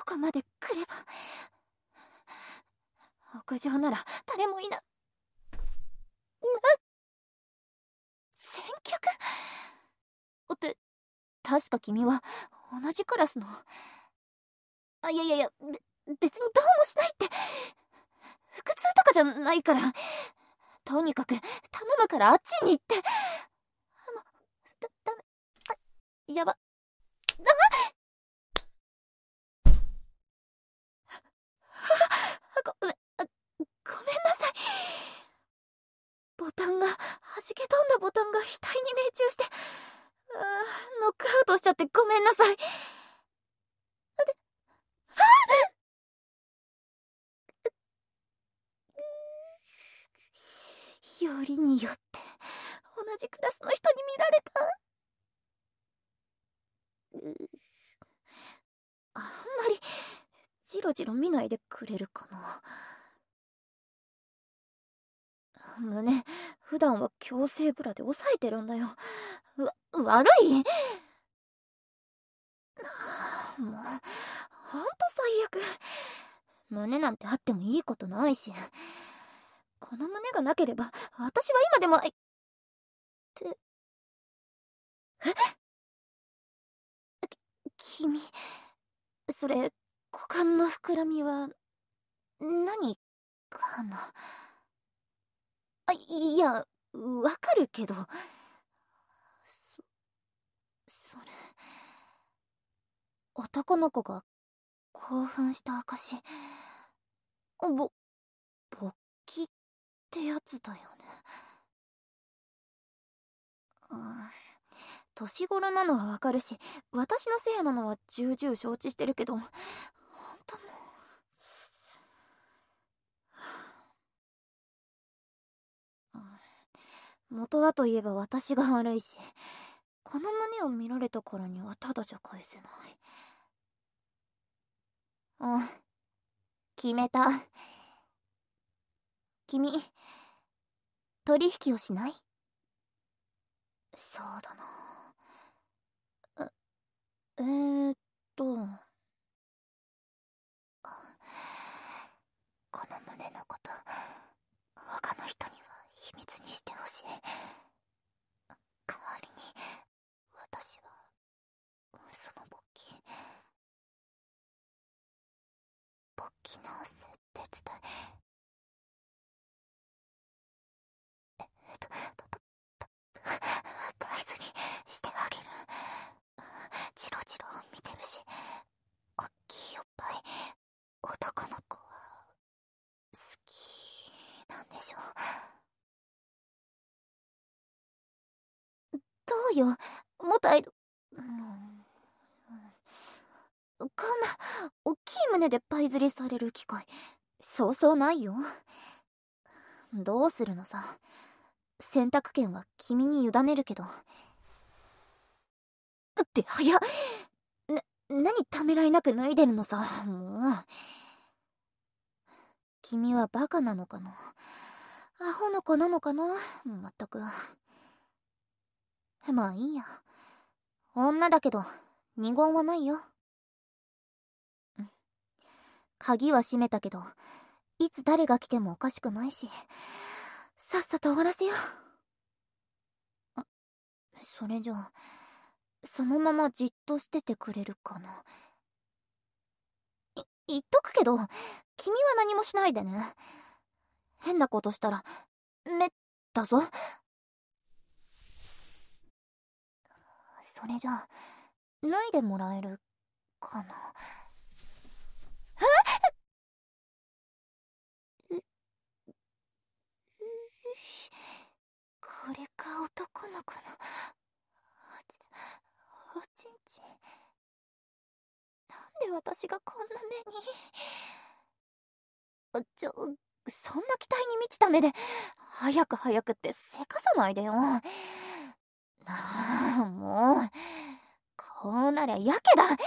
こまで来れば。屋上なら誰もいな。選曲って確か君は同じクラスの。いやいやいや、別にどうもしないって。腹痛とかじゃないから。とにかく頼むからあっちに行って。ダメ。やば。ごめんなさい。ボタンが、弾け飛んだボタンが額に命中して、ノックアウトしちゃってごめんなさい。よりによって同じクラスの人に見られた。あんまりジロジロ見ないでくれるかな。胸、普段は強制ブラで押さえてるんだよ。悪い。もうほんと最悪。胸なんてあってもいいことないし、この胸がなければ私は今でも君、それ股間の膨らみは何かな。いや、わかるけど、それ男の子が興奮した証。勃起ってやつだよね。年頃なのはわかるし、私のせいなのは重々承知してるけど、ほんと元はといえば私が悪いし、この胸を見られたからにはただじゃ返せない。決めた。君、取引をしない？そうだな。この胸のこと、他の人には秘密にしてほしい。代わりに、私は、その勃起直す手伝い。バイズにしてあげる。チロチロ見てるし、おっきいおっぱい、男の子は、好きなんでしょう。どうよ、元アイド、こんな、おっきい胸でパイ釣りされる機会、そうそうないよ。どうするのさ。選択権は君に委ねるけど。って早っ。何ためらいなく脱いでるのさ、もう。君はバカなのかな。アホの子なのかな、まったく。まあいいや。女だけど、二言はないよ。鍵は閉めたけど、いつ誰が来てもおかしくないし、さっさと終わらせよう。それじゃあ、そのままじっとしててくれるかな。言っとくけど、君は何もしないでね。変なことしたら、めだぞ。それじゃあ、脱いでもらえるかな。これか男の子のおちんちん。なんで私がこんな目に。そんな期待に満ちた目で早く早くってせかさないでよ。もうこうなりゃやけだ。も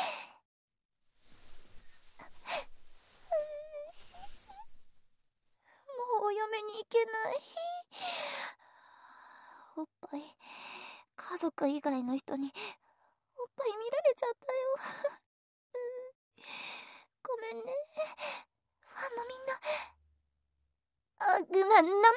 うお嫁に行けない。おっぱい家族以外の人におっぱい見られちゃったよ。 めんね。ファンのみんな。なんでもない。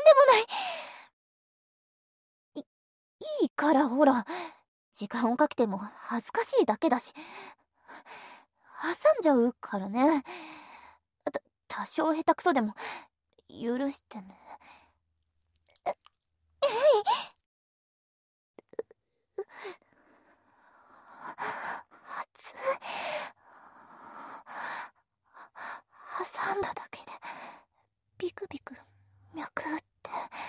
いいからほら。時間をかけても恥ずかしいだけだし。挟んじゃうからね。多少下手くそでも許してね。えい。熱い。挟んだだけでビクビク脈打って、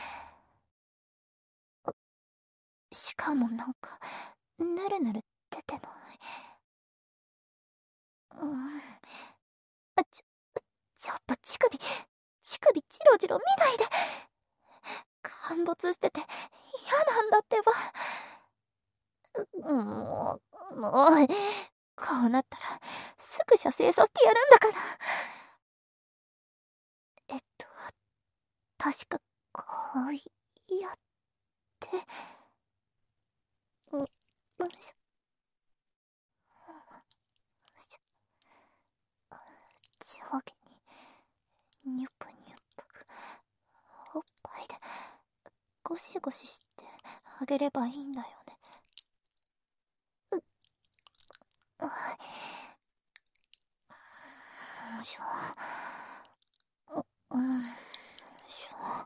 しかもなんかぬるぬる出てない。ちょっと乳首チロチロ見ないで。陥没してて嫌なんだってば。もうこうなったらすぐ射精させてやるんだから。確かこうやってよいしょ。上下にニュプニュプ、おっぱいでゴシゴシしてあげればいいんだよね。よいしょ。よいしょ。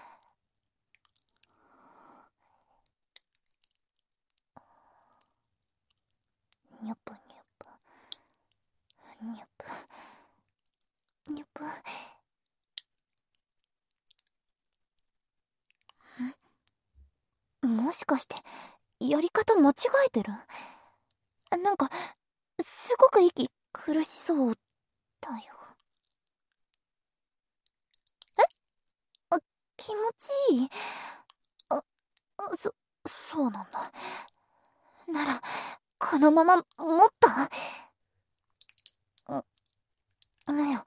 ニュプニュプニュプニュプ。もしかしてやり方間違えてる？なんかすごく息苦しそうだよ。気持ちいい？そうなんだ。ならこのままもっと。ねよ。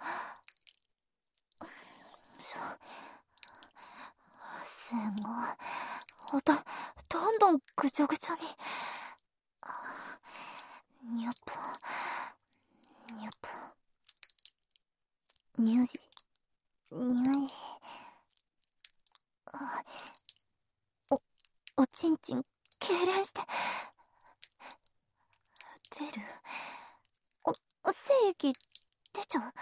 すごい。どんどんぐちゃぐちゃに。ニュプニュプ乳児おちんちん痙攣して出る。精液出ちゃう。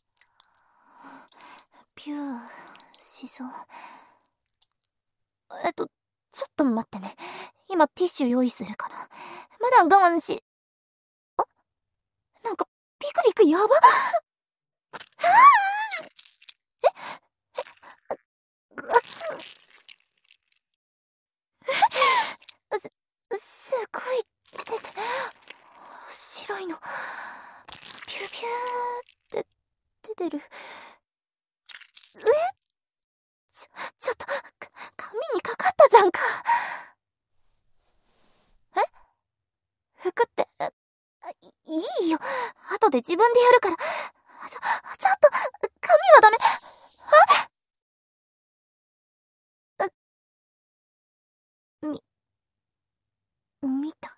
ビューしそう。ちょっと待ってね。今ティッシュ用意するから。まだ我慢し。なんかビクビクやば。すごい出て、白いのピューピューって出てる。ちょっと髪にかかったじゃんか。服っていいよ、後で自分でやるから。ちょっと髪はダメ。見た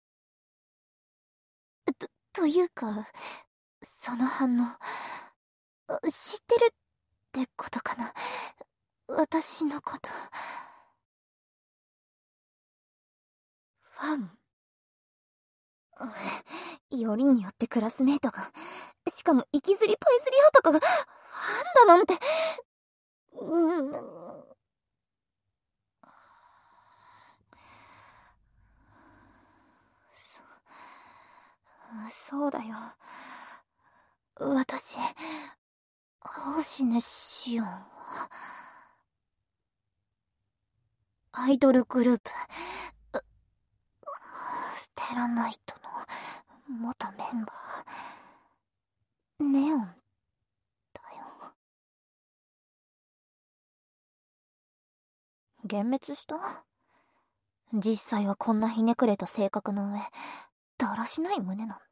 というか、その反応知ってるってことかな、私のこと。ファン？よりによってクラスメートが、しかもイキズリパイズリ男がファンだなんて。そうだよ。私、星野紫音はアイドルグループステラナイトの元メンバーネオンだよ。幻滅した？実際はこんなひねくれた性格の上だらしない胸なんだって。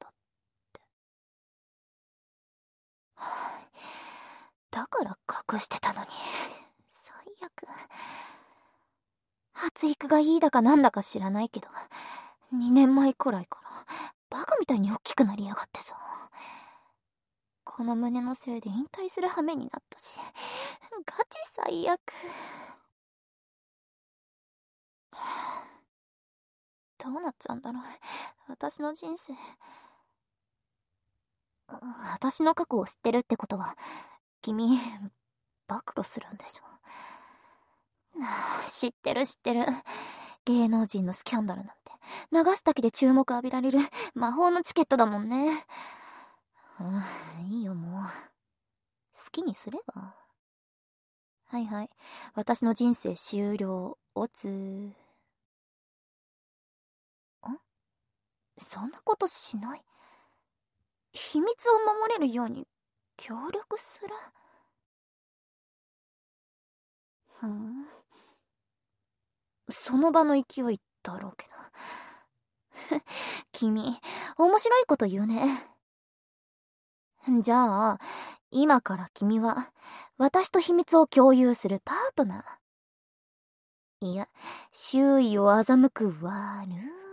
だから隠してたのに。最悪。発育がいいだかなんだか知らないけど、2年前くらいからバカみたいに大きくなりやがってさ。ここの胸のせいで引退する羽目になったし、ガチ最悪。どうなっちゃうんだろう、私の人生。私の過去を知ってるってことは、君、暴露するんでしょ。知ってる知ってる。芸能人のスキャンダルなんて、流すだけで注目浴びられる魔法のチケットだもんね。いいよもう。好きにすれば。はいはい。私の人生終了、おつ。そんなことしない。秘密を守れるように協力する。その場の勢いだろうけど。君、面白いこと言うね。じゃあ、今から君は、私と秘密を共有するパートナー。いや、周囲を欺く悪